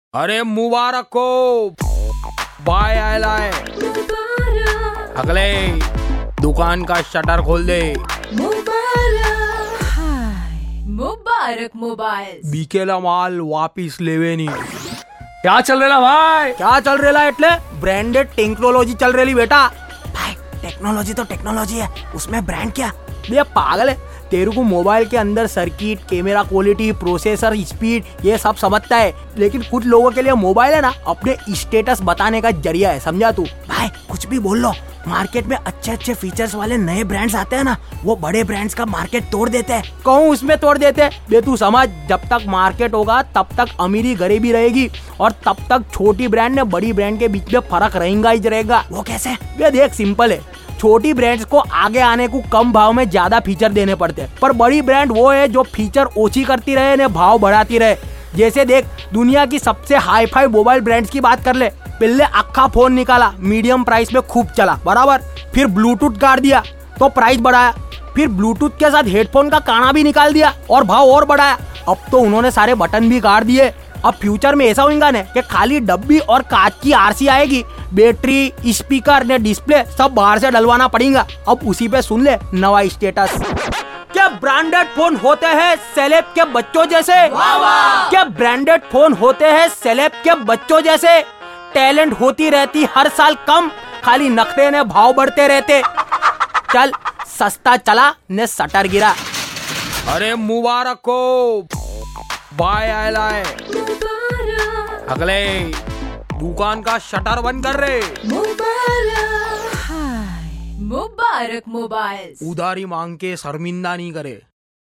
अरे मुबारक हो, बाय आयला है। अगले दुकान का शटर खोल दे। मुबारक मोबाइल बिकेला माल वापिस लेवे नहीं। क्या चल रहा भाई? क्या चल रहा है? ब्रांडेड टेक्नोलॉजी चल रही बेटा। भाई टेक्नोलॉजी तो टेक्नोलॉजी है, उसमें ब्रांड क्या? ये पागल है, तेरे को मोबाइल के अंदर circuit, camera quality, processor speed ये सब समझता है, लेकिन कुछ लोगों के लिए मोबाइल है ना अपने स्टेटस बताने का जरिया है, समझा तू? भाई कुछ भी बोल लो, मार्केट में अच्छे अच्छे फीचर्स वाले नए ब्रांड्स आते हैं ना, वो बड़े ब्रांड्स का मार्केट तोड़ देते हैं। कहूँ उसमें तोड़ देते हैं बे? तू समझ, जब तक मार्केट होगा तब तक अमीरी गरीबी रहेगी, और तब तक छोटी ब्रांड ने बड़ी ब्रांड के बीच में फर्क रहेगा ही रहेगा। वो कैसे? ये देख, सिंपल है। छोटी ब्रांड्स को आगे आने को कम भाव में ज्यादा फीचर देने पड़ते हैं, पर बड़ी ब्रांड वो है जो फीचर ओछी करती रहे ने भाव बढ़ाती रहे। जैसे देख, दुनिया की सबसे हाई फाई मोबाइल ब्रांड्स की बात कर ले। पहले अक्खा फोन निकाला, मीडियम प्राइस में खूब चला, बराबर। फिर ब्लूटूथ गाड़ दिया तो प्राइस बढ़ाया, फिर ब्लूटूथ के साथ हेडफोन का काना भी निकाल दिया और भाव और बढ़ाया। अब तो उन्होंने सारे बटन भी गाड़ दिए। अब फ्यूचर में ऐसा होगा ना कि खाली डब्बी और कांच की आरसी आएगी, बैटरी, स्पीकर ने डिस्प्ले सब बाहर से डलवाना पड़ेगा। अब उसी पे सुन ले नवा स्टेटस। क्या ब्रांडेड फोन होते हैं सेलेब के बच्चों जैसे? क्या ब्रांडेड फोन होते हैं सेलेब के बच्चों जैसे? टैलेंट होती रहती हर साल कम, खाली नखरे ने भाव बढ़ते रहते। चल सस्ता चला ने सटर गिरा। अरे मुबारक हो, बाय आयला है। अगले दुकान का शटर बंद कर रहे। मुबारक मोबाइल उधारी मांग के शर्मिंदा नहीं करे।